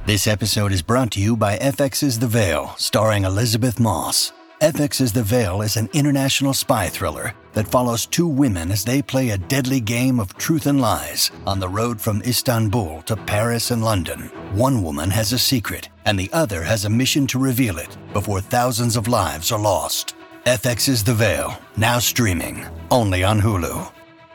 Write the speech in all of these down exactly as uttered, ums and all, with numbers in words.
This episode is brought to you by F X's The Veil, starring Elizabeth Moss. F X's The Veil is an international spy thriller that follows two women as they play a deadly game of truth and lies on the road from Istanbul to Paris and London. One woman has a secret, and the other has a mission to reveal it before thousands of lives are lost. F X's The Veil, now streaming, only on Hulu.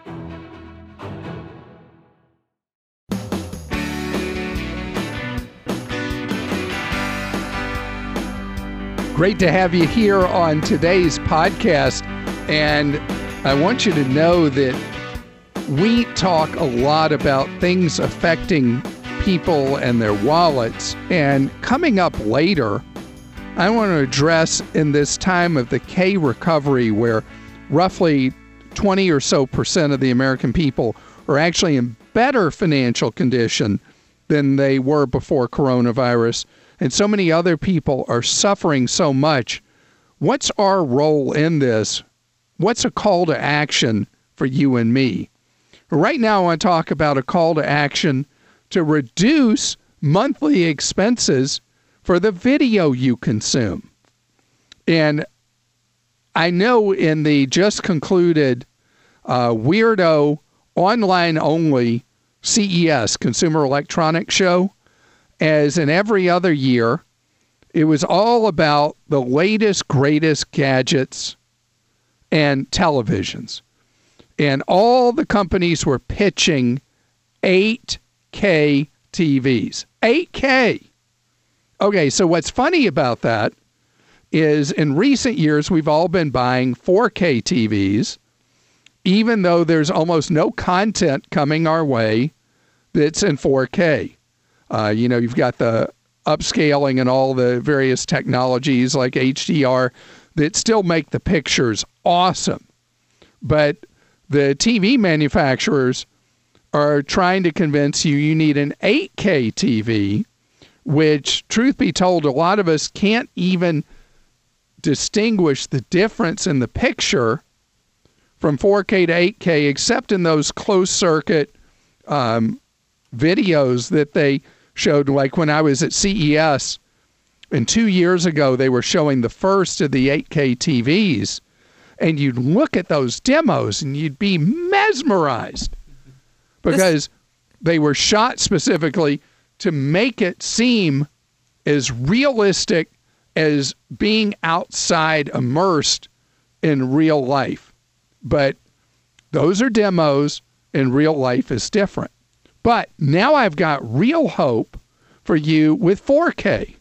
Great to have you here on today's podcast, and I want you to know that we talk a lot about things affecting people and their wallets, and coming up later, I want to address in this time of the K recovery where roughly twenty or so percent of the American people are actually in better financial condition than they were before coronavirus, and so many other people are suffering so much. What's our role in this? What's a call to action for you and me? Right now, I want to talk about a call to action to reduce monthly expenses for the video you consume. And I know in the just concluded uh, weirdo online-only C E S, Consumer Electronics Show, as in every other year, it was all about the latest, greatest gadgets and televisions. And all the companies were pitching eight K T Vs. eight K! Okay, so what's funny about that is in recent years, we've all been buying four K T Vs, even though there's almost no content coming our way that's in four K. Uh, you know, you've got the upscaling and all the various technologies like H D R that still make the pictures awesome. But the T V manufacturers are trying to convince you you need an eight K T V, which, truth be told, a lot of us can't even distinguish the difference in the picture from four K to eight K, except in those closed circuit um, videos that they showed. Like when I was at C E S, and two years ago, they were showing the first of the eight K T Vs, and you'd look at those demos and you'd be mesmerized because this... they were shot specifically to make it seem as realistic as being outside immersed in real life. But those are demos, and real life is different. But now I've got real hope for you with four K.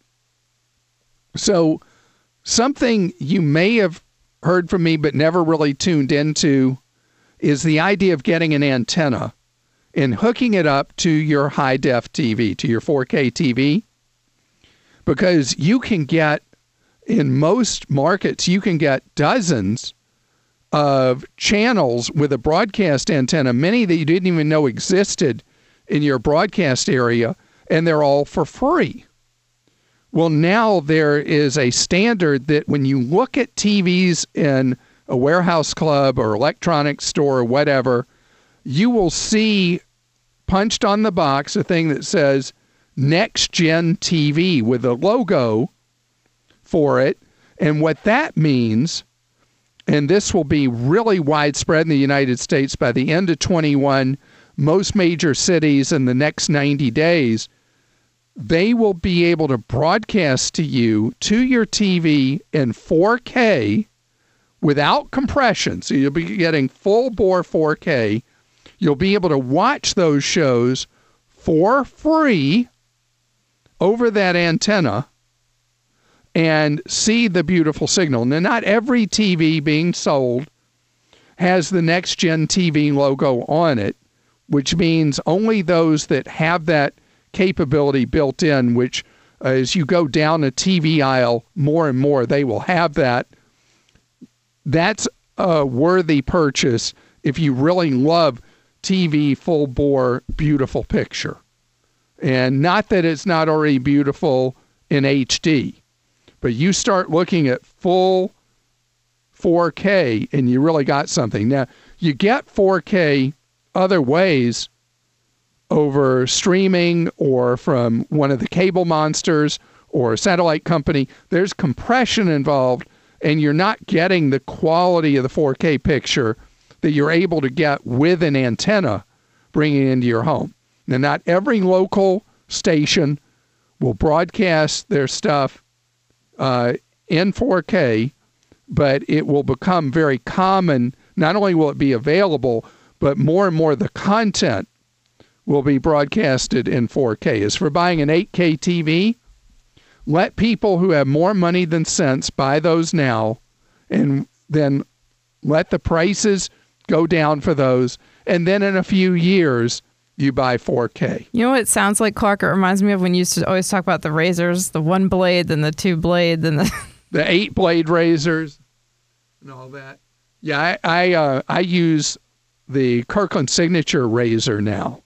So something you may have heard from me but never really tuned into is the idea of getting an antenna and hooking it up to your high-def T V, to your four K T V. Because you can get, in most markets, you can get dozens of channels with a broadcast antenna, many that you didn't even know existed in your broadcast area, and they're all for free. Well, now there is a standard that when you look at T Vs in a warehouse club or electronics store or whatever, you will see punched on the box a thing that says Next Gen T V with a logo for it. And what that means, and this will be really widespread in the United States by the end of twenty-one, most major cities in the next ninety days, they will be able to broadcast to you, to your T V in four K without compression. So you'll be getting full bore four K. You'll be able to watch those shows for free over that antenna and see the beautiful signal. Now, not every T V being sold has the Next Gen T V logo on it, which means only those that have that capability built in, which uh, as you go down a T V aisle more and more, they will have that. That's a worthy purchase if you really love T V full bore, beautiful picture. And not that it's not already beautiful in H D, but you start looking at full four K and you really got something. Now, you get four K other ways over streaming or from one of the cable monsters or a satellite company. There's compression involved, and you're not getting the quality of the four K picture that you're able to get with an antenna bringing it into your home. Now, not every local station will broadcast their stuff uh, in four K, but it will become very common. Not only will it be available, but more and more the content will be broadcasted in four K. As for buying an eight K T V, let people who have more money than sense buy those now, and then let the prices go down for those. And then in a few years, you buy four K. You know what it sounds like, Clark? It reminds me of when you used to always talk about the razors, the one blade, then the two blade, then the... the eight blade razors and all that. Yeah, I I, uh, I use the Kirkland Signature razor now,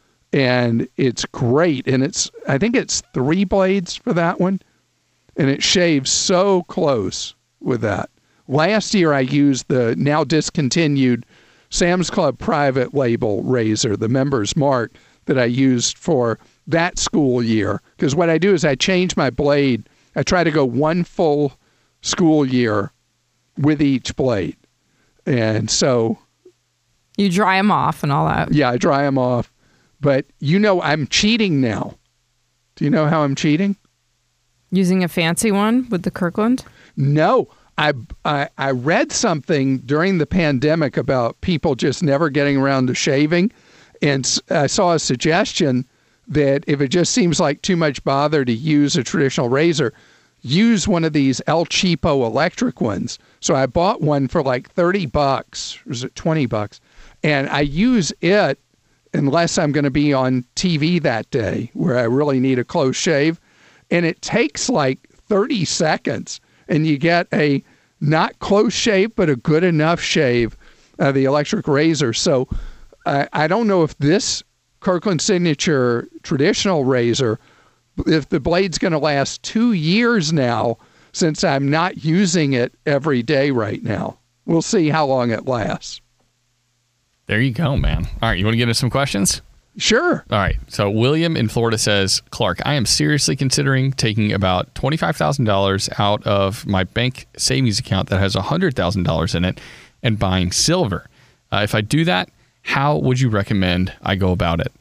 and it's great. And it's I think it's three blades for that one, and it shaves so close with that. Last year, I used the now discontinued Sam's Club private label razor, the Members Mark, that I used for that school year. Because what I do is I change my blade. I try to go one full school year with each blade. And so... You dry them off and all that. Yeah, I dry them off. But you know I'm cheating now. Do you know how I'm cheating? Using a fancy one with the Kirkland? No. I, I I read something during the pandemic about people just never getting around to shaving, and I saw a suggestion that if it just seems like too much bother to use a traditional razor, use one of these El Cheapo electric ones. So I bought one for like thirty bucks, or was it twenty bucks? And I use it unless I'm going to be on T V that day where I really need a close shave. And it takes like thirty seconds. And you get a not close shave, but a good enough shave of the electric razor. So uh, I don't know if this Kirkland Signature traditional razor, if the blade's going to last two years now, since I'm not using it every day right now. We'll see how long it lasts. There you go, man. All right, you want to get into some questions? Sure. All right. So William in Florida says, Clark, I am seriously considering taking about twenty-five thousand dollars out of my bank savings account that has one hundred thousand dollars in it and buying silver. Uh, if I do that, how would you recommend I go about it?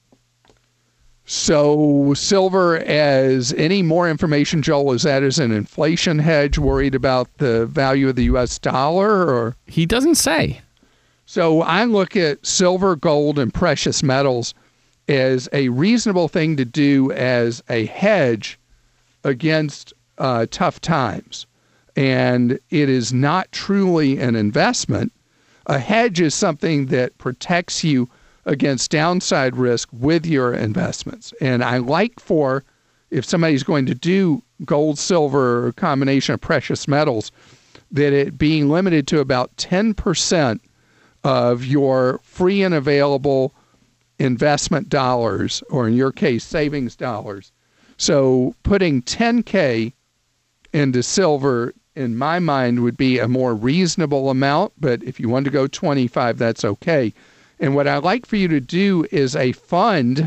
So silver, as any more information, Joel, is that as an inflation hedge, worried about the value of the U S dollar? Or he doesn't say. So I look at silver, gold, and precious metals as a reasonable thing to do as a hedge against uh, tough times. And it is not truly an investment. A hedge is something that protects you against downside risk with your investments. And I like for, if somebody's going to do gold, silver, or a combination of precious metals, that it being limited to about ten percent of your free and available investment dollars, or in your case, savings dollars. So putting ten K into silver, in my mind, would be a more reasonable amount, but if you want to go twenty-five, that's okay. And what I'd like for you to do is a fund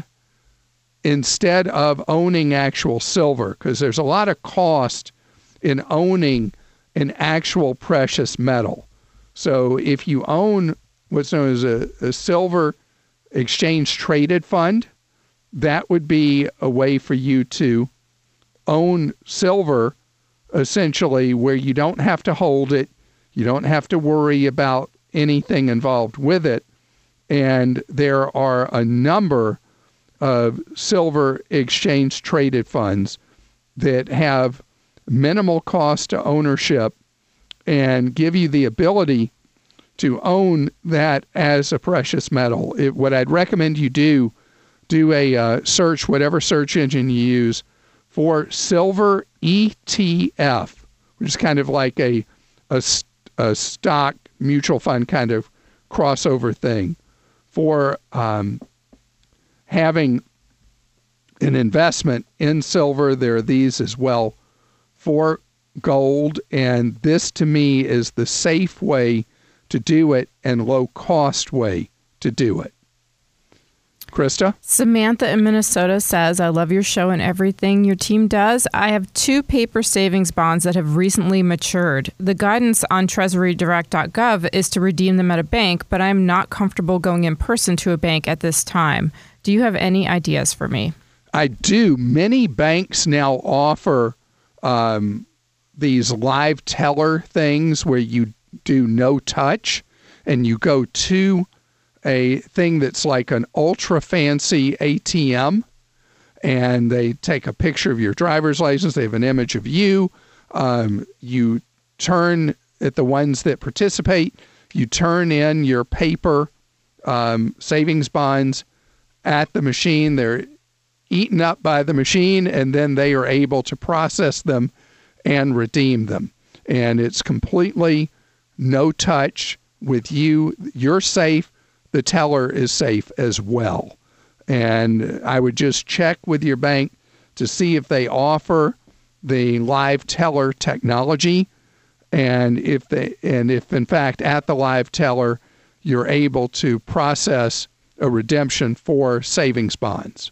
instead of owning actual silver, because there's a lot of cost in owning an actual precious metal. So if you own what's known as a, a silver exchange traded fund, that would be a way for you to own silver, essentially, where you don't have to hold it, you don't have to worry about anything involved with it. And there are a number of silver exchange traded funds that have minimal cost to ownership and give you the ability to own that as a precious metal. It, what I'd recommend you do, do a uh, search, whatever search engine you use, for silver E T F, which is kind of like a, a, a stock mutual fund kind of crossover thing, for um, having an investment in silver. There are these as well for gold, and this to me is the safe way to do it and low cost way to do it. Krista? Samantha in Minnesota says, I love your show and everything your team does. I have two paper savings bonds that have recently matured. The guidance on treasury direct dot gov is to redeem them at a bank, but I'm not comfortable going in person to a bank at this time. Do you have any ideas for me? I do. Many banks now offer um, these live teller things where you do no touch and you go to a thing that's like an ultra fancy A T M, and they take a picture of your driver's license. They have an image of you. Um, you turn at the ones that participate, you turn in your paper um, savings bonds at the machine. They're eaten up by the machine, and then they are able to process them and redeem them. And it's completely no touch with you. You're safe. The teller is safe as well. And I would just check with your bank to see if they offer the live teller technology, and if they and if in fact at the live teller you're able to process a redemption for savings bonds.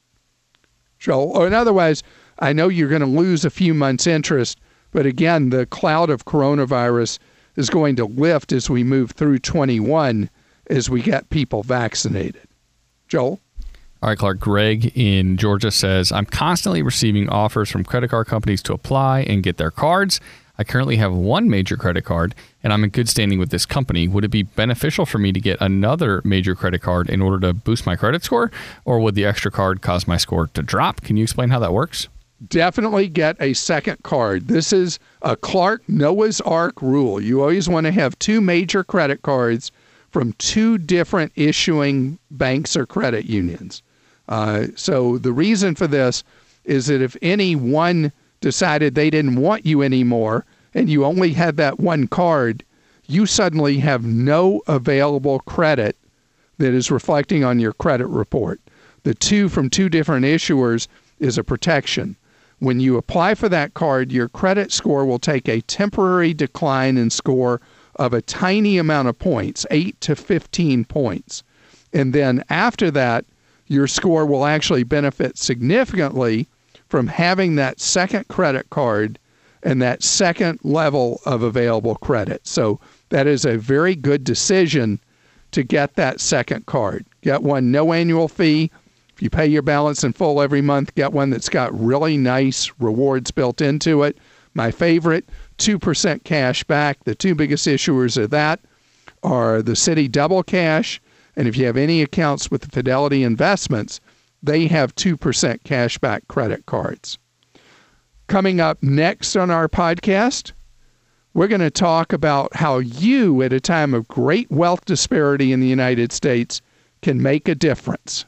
So, or otherwise, I know you're going to lose a few months' interest, but again, the cloud of coronavirus is going to lift as we move through twenty-one, as we get people vaccinated. Joel? All right, Clark. Greg in Georgia says, I'm constantly receiving offers from credit card companies to apply and get their cards. I currently have one major credit card, and I'm in good standing with this company. Would it be beneficial for me to get another major credit card in order to boost my credit score, or would the extra card cause my score to drop? Can you explain how that works? Definitely get a second card. This is a Clark Noah's Ark rule. You always want to have two major credit cards from two different issuing banks or credit unions. Uh, so the reason for this is that if any one decided they didn't want you anymore and you only had that one card, you suddenly have no available credit that is reflecting on your credit report. The two from two different issuers is a protection. When you apply for that card, your credit score will take a temporary decline in score of a tiny amount of points, eight to fifteen points. And then after that, your score will actually benefit significantly from having that second credit card and that second level of available credit. So that is a very good decision to get that second card. Get one, no annual fee. If you pay your balance in full every month, get one that's got really nice rewards built into it. My favorite, two percent cash back. The two biggest issuers of that are the Citi Double Cash, and if you have any accounts with Fidelity Investments, they have two percent cash back credit cards. Coming up next on our podcast, we're going to talk about how you, at a time of great wealth disparity in the United States, can make a difference.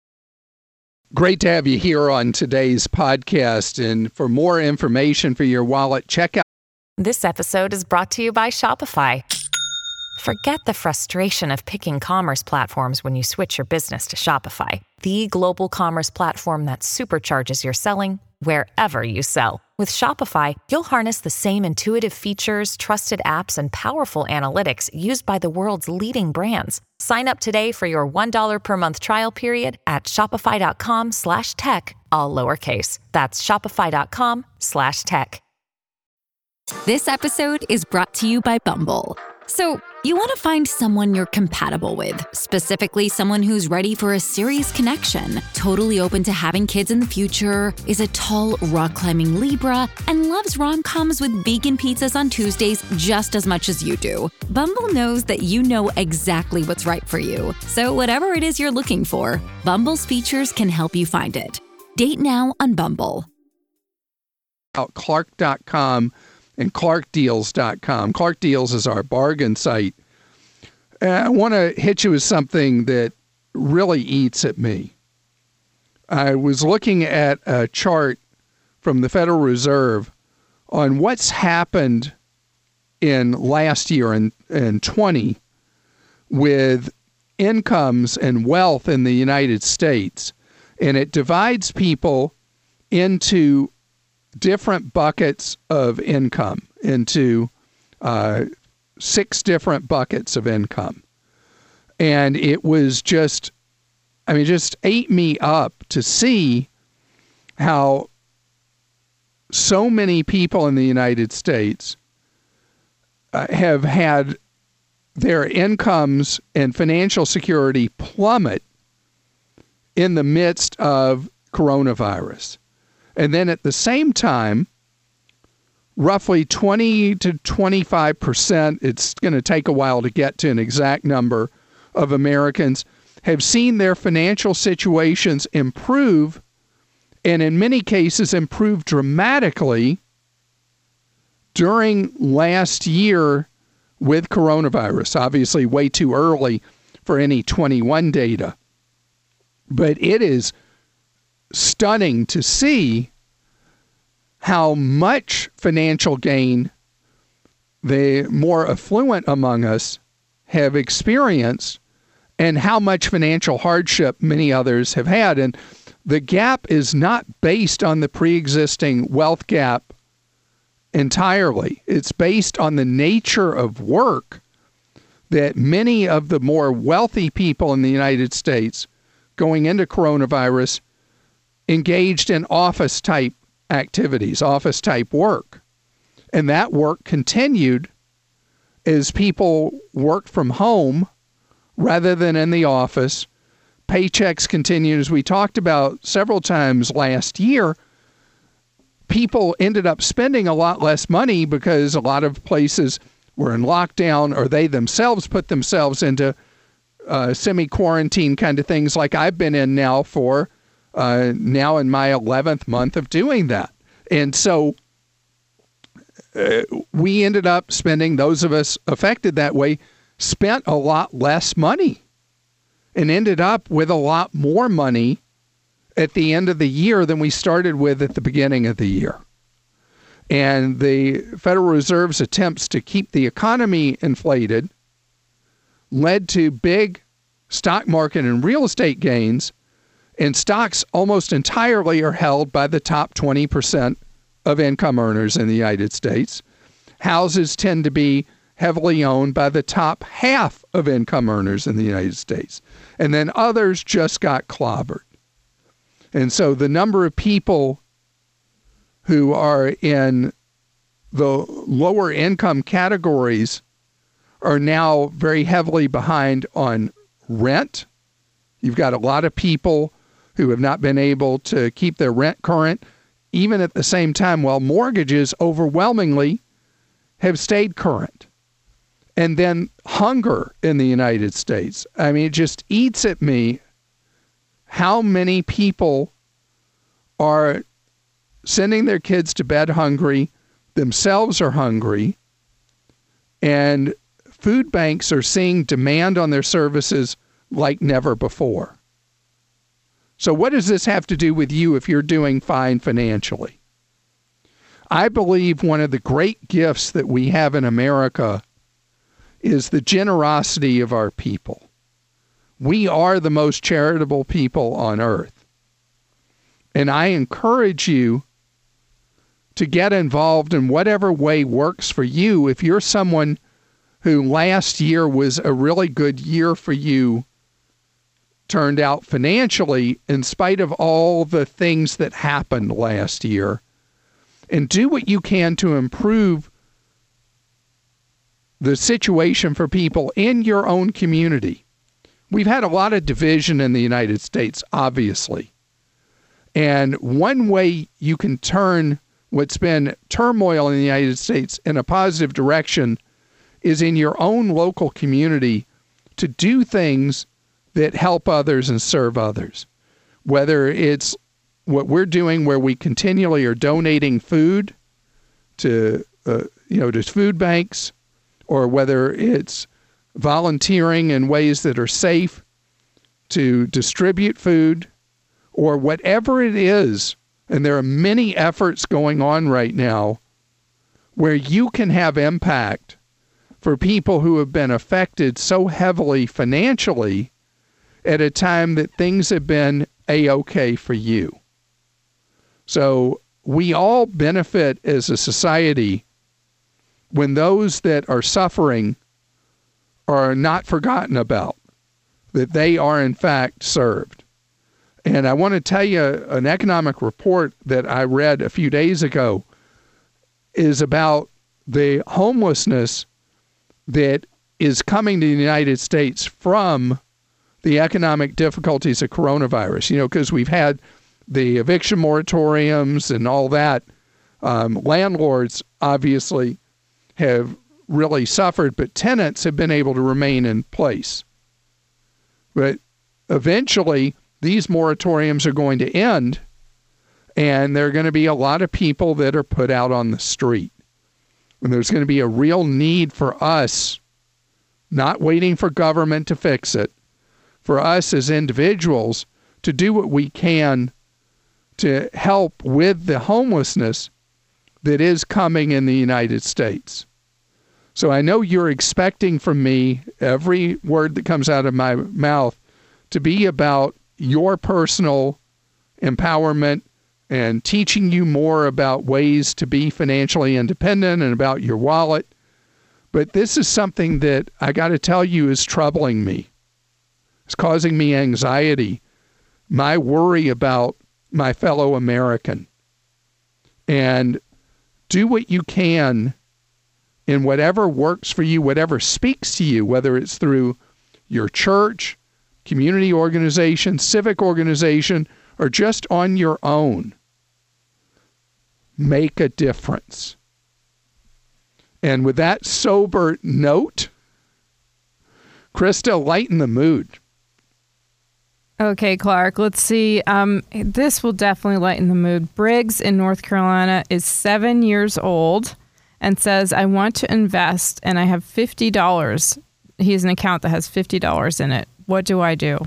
Great to have you here on today's podcast. And for more information for your wallet, check out. This episode is brought to you by Shopify. Forget the frustration of picking commerce platforms when you switch your business to Shopify, the global commerce platform that supercharges your selling wherever you sell. With Shopify, you'll harness the same intuitive features, trusted apps, and powerful analytics used by the world's leading brands. Sign up today for your one dollar per month trial period at shopify.com slash tech, all lowercase. That's shopify.com slash tech. This episode is brought to you by Bumble. So, you want to find someone you're compatible with, specifically someone who's ready for a serious connection, totally open to having kids in the future, is a tall, rock-climbing Libra, and loves rom-coms with vegan pizzas on Tuesdays just as much as you do. Bumble knows that you know exactly what's right for you. So whatever it is you're looking for, Bumble's features can help you find it. Date now on Bumble. Clark dot com and Clark Deals dot com. Clark Deals is our bargain site. And I want to hit you with something that really eats at me. I was looking at a chart from the Federal Reserve on what's happened in last year in, in twenty with incomes and wealth in the United States. And it divides people into different buckets of income, into uh, six different buckets of income. And it was just I mean, just ate me up to see how so many people in the United States uh, have had their incomes and financial security plummet in the midst of coronavirus. And then at the same time, roughly twenty to twenty-five percent, it's going to take a while to get to an exact number, of Americans have seen their financial situations improve, and in many cases improve dramatically during last year with coronavirus. Obviously way too early for any twenty-one data. But it is stunning to see how much financial gain the more affluent among us have experienced and how much financial hardship many others have had. And the gap is not based on the pre-existing wealth gap entirely. It's based on the nature of work that many of the more wealthy people in the United States going into coronavirus engaged in office-type activities, office-type work. And that work continued as people worked from home rather than in the office. Paychecks continued, as we talked about several times last year. People ended up spending a lot less money because a lot of places were in lockdown, or they themselves put themselves into uh, semi-quarantine kind of things like I've been in now for uh, now in my eleventh month of doing that. And so uh, we ended up spending, those of us affected that way, spent a lot less money and ended up with a lot more money at the end of the year than we started with at the beginning of the year. And the Federal Reserve's attempts to keep the economy inflated led to big stock market and real estate gains, and stocks almost entirely are held by the top twenty percent of income earners in the United States. Houses tend to be heavily owned by the top half of income earners in the United States. And then others just got clobbered. And so the number of people who are in the lower income categories are now very heavily behind on rent. You've got a lot of people who have not been able to keep their rent current, even at the same time, while mortgages overwhelmingly have stayed current. And then hunger in the United States. I mean, it just eats at me how many people are sending their kids to bed hungry, themselves are hungry, and food banks are seeing demand on their services like never before. So what does this have to do with you if you're doing fine financially? I believe one of the great gifts that we have in America is the generosity of our people. We are the most charitable people on earth. And I encourage you to get involved in whatever way works for you. If you're someone who last year was a really good year for you, turned out financially, in spite of all the things that happened last year, and do what you can to improve the situation for people in your own community. We've had a lot of division in the United States, obviously. And one way you can turn what's been turmoil in the United States in a positive direction is in your own local community to do things that help others and serve others. Whether it's what we're doing where we continually are donating food to, uh, you know, to food banks, or whether it's volunteering in ways that are safe to distribute food, or whatever it is. And there are many efforts going on right now where you can have impact for people who have been affected so heavily financially at a time that things have been A-okay for you. So we all benefit as a society when those that are suffering are not forgotten about. that they are in fact served. And I want to tell you an economic report that I read a few days ago is about the homelessness that is coming to the United States from the economic difficulties of coronavirus. You know, because we've had the eviction moratoriums and all that. Um, landlords obviously have really suffered, but tenants have been able to remain in place. But eventually, these moratoriums are going to end, and there are going to be a lot of people that are put out on the street. And there's going to be a real need for us, not waiting for government to fix it, for us as individuals to do what we can to help with the homelessness that is coming in the United States. So I know you're expecting from me every word that comes out of my mouth to be about your personal empowerment and teaching you more about ways to be financially independent and about your wallet. But this is something that I got to tell you is troubling me. It's causing me anxiety, my worry about my fellow American. And do what you can in whatever works for you, whatever speaks to you, whether it's through your church, community organization, civic organization, or just on your own. Make a difference. And with that sober note, Krista, lighten the mood. Okay, Clark, let's see. Um, this will definitely lighten the mood. Briggs in North Carolina is seven years old and says, I want to invest and I have fifty dollars. He has an account that has fifty dollars in it. What do I do?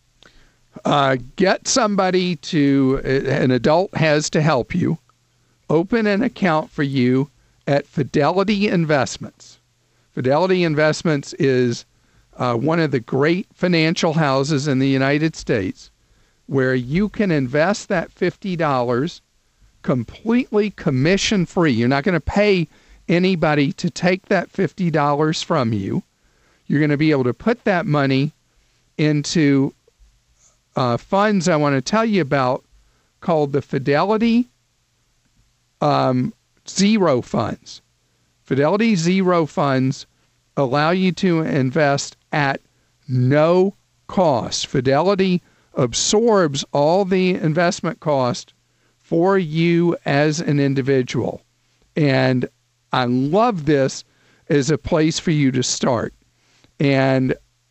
Uh, get somebody to, an adult has to help you. Open an account for you at Fidelity Investments. Fidelity Investments is uh, one of the great financial houses in the United States where you can invest that fifty dollars completely commission-free. You're not going to pay anybody to take that fifty dollars from you. You're going to be able to put that money into uh, funds I want to tell you about called the Fidelity um, Zero Funds. Fidelity Zero Funds allow you to invest at no cost. Fidelity absorbs all the investment cost for you as an individual. And I love this as a place for you to start. And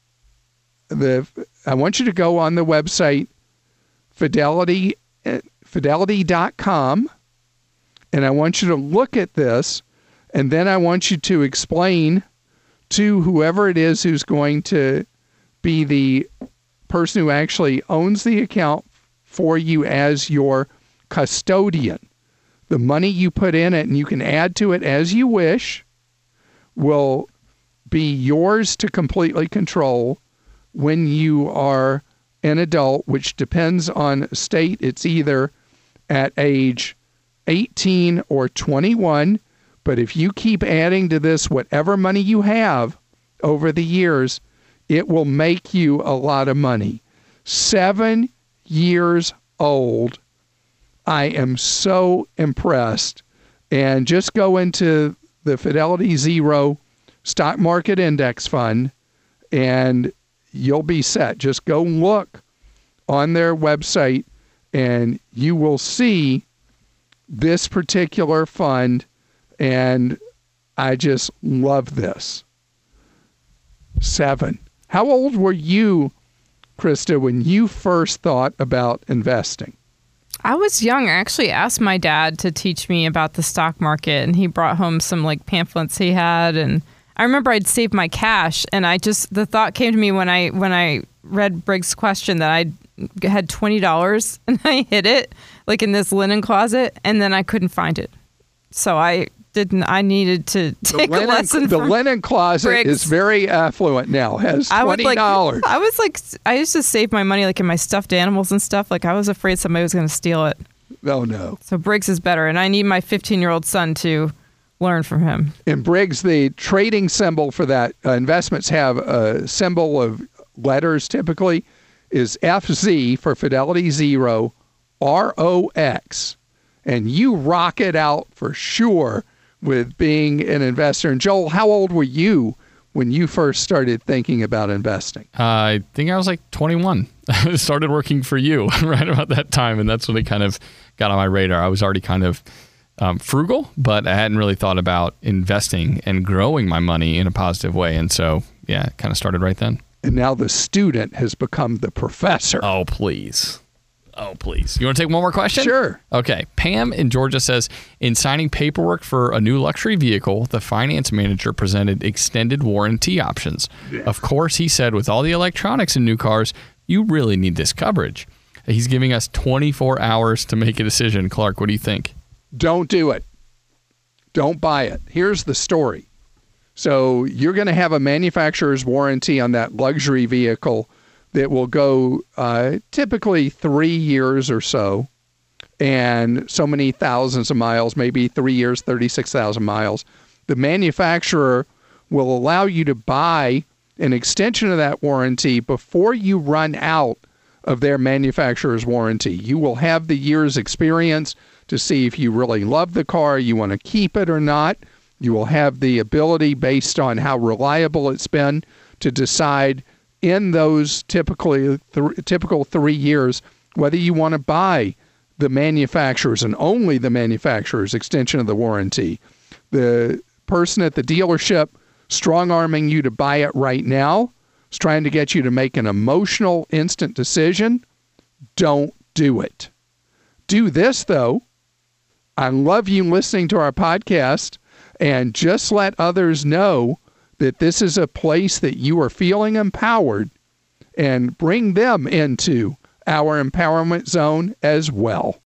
the I want you to go on the website Fidelity, fidelity dot com, and I want you to look at this, and then I want you to explain to whoever it is who's going to be the person who actually owns the account for you as your custodian. The money you put in it, and you can add to it as you wish, will be yours to completely control when you are an adult, which depends on state. It's either at age eighteen or twenty-one. But if you keep adding to this whatever money you have over the years, it will make you a lot of money. Seven years old. I am so impressed. And just go into the Fidelity Zero Stock Market Index Fund and you'll be set. Just go look on their website and you will see this particular fund. And I just love this. Seven. How old were you, Krista, when you first thought about investing? I was young. I actually asked my dad to teach me about the stock market, and he brought home some like pamphlets he had. And I remember I'd saved my cash, and I just the thought came to me when I when I read Briggs' question that I had twenty dollars and I hid it like in this linen closet, and then I couldn't find it. So I didn't. I needed to take linen, a lesson. The from linen closet Briggs. is very affluent now. Has twenty dollars. I, would like, I was like, I used to save my money like in my stuffed animals and stuff. Like I was afraid somebody was going to steal it. Oh no. So Briggs is better, and I need my fifteen-year-old son to learn from him. In Briggs, the trading symbol for that uh, investments have a symbol of letters typically, is F Z for Fidelity Zero, R O X. And you rock it out for sure with being an investor. And Joel, how old were you when you first started thinking about investing? Uh, I think I was like twenty-one. I started working for you right about that time, and that's when it kind of got on my radar. I was already kind of um, frugal, but I hadn't really thought about investing and growing my money in a positive way. And so, yeah, it kind of started right then. And now the student has become the professor. Oh, please. Oh, please. You want to take one more question? Sure. Okay. Pam in Georgia says, in signing paperwork for a new luxury vehicle, the finance manager presented extended warranty options. Yeah. Of course, he said, with all the electronics in new cars, you really need this coverage. He's giving us twenty-four hours to make a decision. Clark, what do you think? Don't do it. Don't buy it. Here's the story. So you're going to have a manufacturer's warranty on that luxury vehicle that will go uh, typically three years or so, and so many thousands of miles, maybe three years, thirty-six thousand miles. The manufacturer will allow you to buy an extension of that warranty before you run out of their manufacturer's warranty. You will have the year's experience to see if you really love the car, you want to keep it or not. You will have the ability, based on how reliable it's been, to decide in those typically th- typical three years whether you want to buy the manufacturer's and only the manufacturer's extension of the warranty. The person at the dealership strong-arming you to buy it right now is trying to get you to make an emotional, instant decision. Don't do it. Do this, though. I love you listening to our podcast, and just let others know that this is a place that you are feeling empowered, and bring them into our empowerment zone as well.